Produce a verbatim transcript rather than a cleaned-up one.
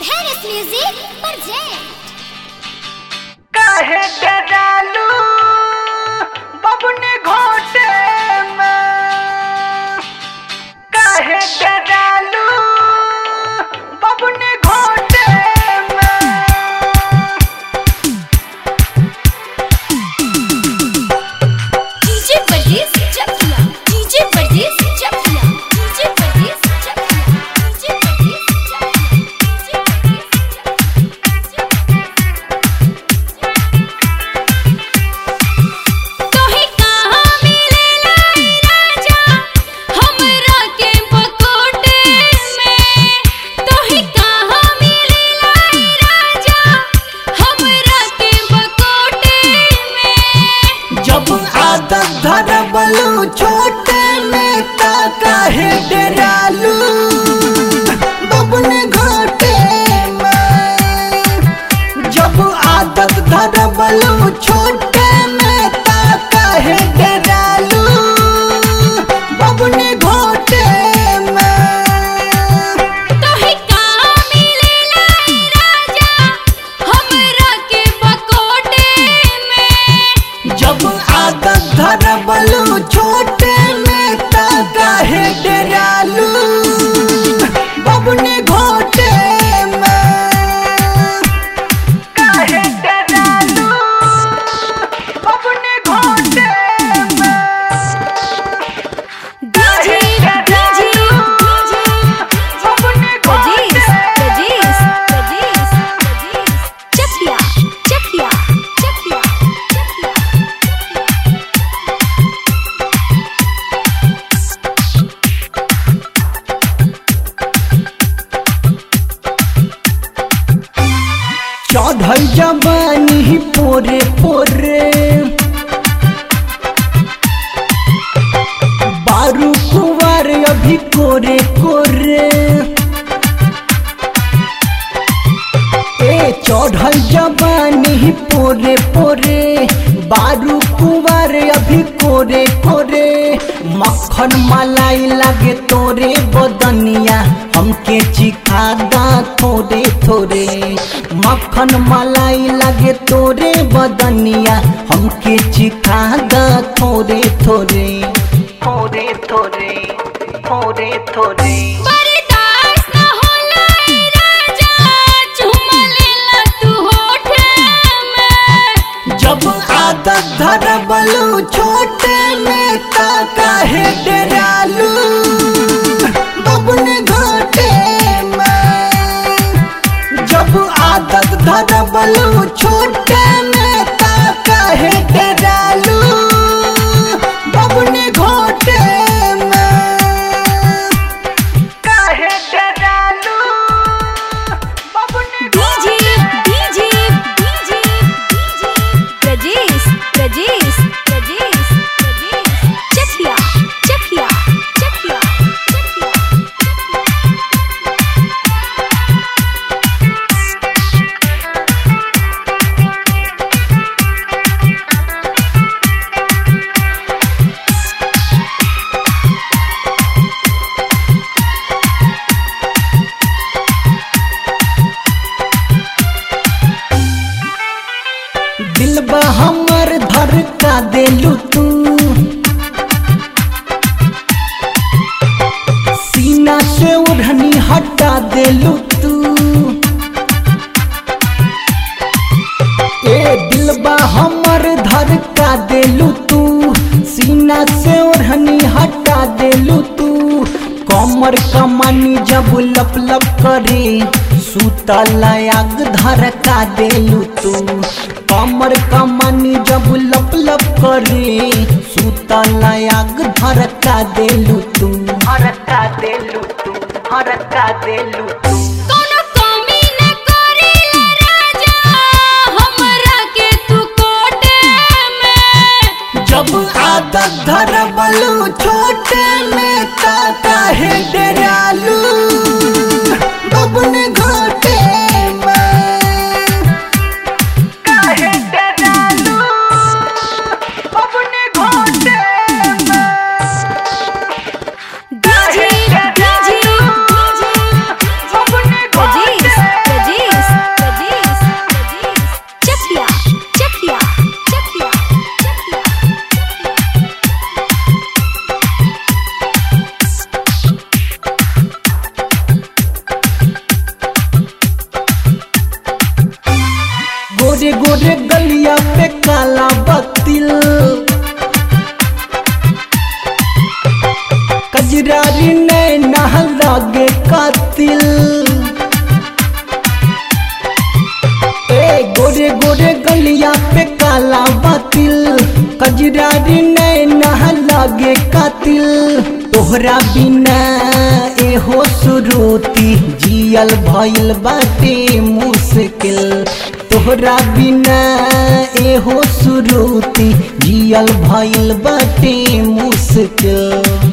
Harris Music present. काहे डरालू बबुनी घोटे में, काहे डरालू बबुनी घोटे में। डीजे परदेस चकिया, डीजे परदेस चकिया, डीजे परदेस चकिया, डीजे परदेस चकिया, डीजे परदेस तोहे कहाँ मिलेला राजा हमरा के बकोटे में। तोहे कहाँ मिलेला राजा हमरा के बकोटे में। जब आदत धरबलू छोटे में ता काहे डरालू बबुनी घोटे में। जब आदत धरबलू छोटे में ता काहे डरालू बबुनी घोटे में। तोहे कहाँ मिलेला राजा हमरा के बकोटे में। जब आदत धरबलू छोटे में ता काहे डरालू बबुनी घोटे में। काहे डरालू बबुनी घोटे में। डीजे डीजे डीजे बबुनी परदेस घोटे परदेस परदेस परदेस चकिया चकिया चकिया चकिया। चौधर जवानी पोरे पोरे बारू कुंवर अभी कोरे कोरे। ए चौधर जवानी पोरे पोरे बारू कुंवर अभी कोरे कोरे। मक्खन मलाई लागे तोरे बदनिया हमके चिखादा थोड़े थोड़े। मक्खन मलाई लागे तोरे बदनिया हमके चिखादा थोड़े थोड़े थोड़े थोड़े थोड़े थोड़े। बर्दाश्त न होला राजा चुमा लेला तू होठे में। जब आदत धरबलू छोटे में ता काहे डरालू बबुनी घोटे में। जब आदत धरबलू छोटे में ता काहे डरालू बबुनी घोटे में। काहे डरालू बबुनी डीजे डीजे डीजे डीजे परदेस परदेस परदेस परदेस चकिया चकिया चकिया चकिया। दिलबा हमर धड़का देलू तू, सीना से ओढ़नी हटा देलू तू। ए दिलबा हमर धड़का देलू तू, सीना से ओढ़नी हटा देलू तू। कमर कमानी जब लप लप करे सुतल आग धरका देलू तू। कमर कमानी जब लप लप करे सुतल आग धरका देलू तू। हरका देलू तू हरका देलू तू। कोनो कमी न करेला राजा हमरा के तू कोटे में। जब आदत धरबलू छोटे में ता काहे डरालू बबुनी घोटे में। काहे डरालू बबुनी घोटे में। डीजे डीजे डीजे बबुनी घोटे गोरे गलिया पे काला बतिल कजरारी नैना लागे कातिल ए गोरे गोरे गलिया पे काला बतिल कजरारी नैना लागे कातिल तोहरा बिना एहो सुरुती जियल भइल बाटे मुश्किल तोहरा बिना एहो सुरुती जियल भइल बाटे मुश्किल।